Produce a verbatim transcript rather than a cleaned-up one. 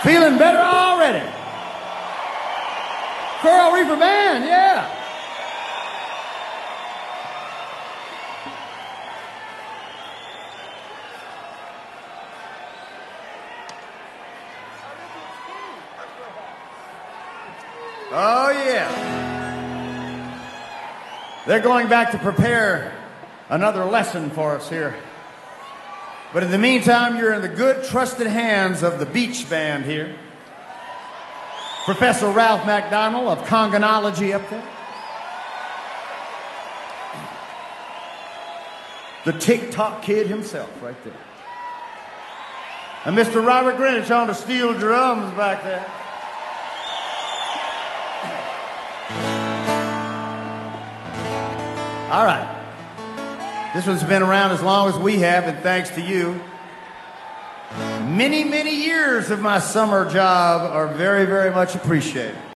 Feeling better already. Coral Reefer Band, yeah. Oh, yeah. They're going back to prepare another lesson for us here. But in the meantime, you're in the good, trusted hands of the Beach Band here. Professor Ralph MacDonald of Conganology up there. The Tick-Tock Kid himself right there. And Mister Robert Greenwich on the steel drums back there. All right. This one's been around as long as we have, and thanks to you. Many, many years of my summer job are very, very much appreciated.